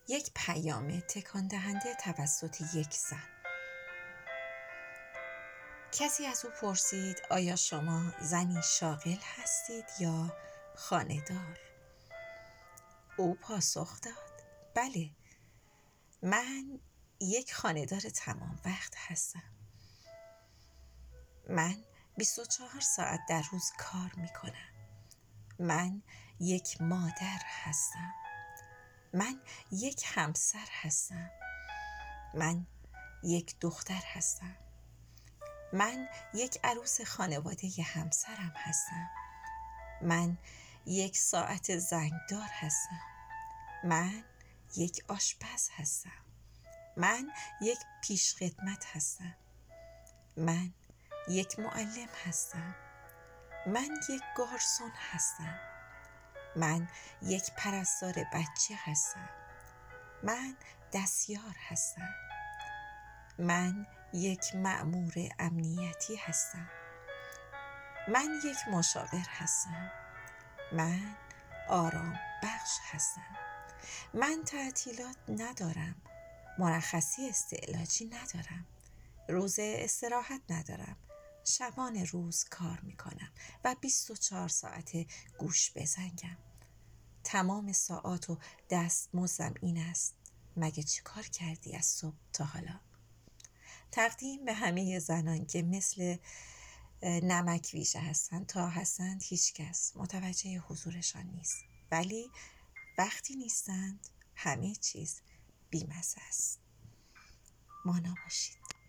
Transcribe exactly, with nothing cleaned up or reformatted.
یک پیام تکان دهنده توسط یک زن. کسی از او پرسید آیا شما زنی شاغل هستید یا خانه‌دار؟ او پاسخ داد بله، من یک خانه‌دار تمام وقت هستم. من بیست و چهار ساعت در روز کار می کنم. من یک مادر هستم. من یک همسر هستم. من یک دختر هستم. من یک عروس خانواده همسرم هستم. من یک ساعت زنگدار هستم. من یک آشپز هستم. من یک پیشخدمت هستم. من یک معلم هستم. من یک گارسون هستم. من یک پرستار بچه هستم. من دستیار هستم. من یک مأمور امنیتی هستم. من یک مشاور هستم. من آرام بخش هستم. من تعطیلات ندارم. مرخصی استعلاجی ندارم. روز استراحت ندارم. شبان روز کار میکنم و بیست و چهار ساعته گوش بزنگم. تمام ساعات و دستمزدم این است. مگه چه کار کردی از صبح تا حالا؟ تقدیم به همه زنان که مثل نمک ویژه هستند، تا هستند هیچ کس متوجه حضورشان نیست، ولی وقتی نیستند همه چیز بی‌مزه است. مانا باشید.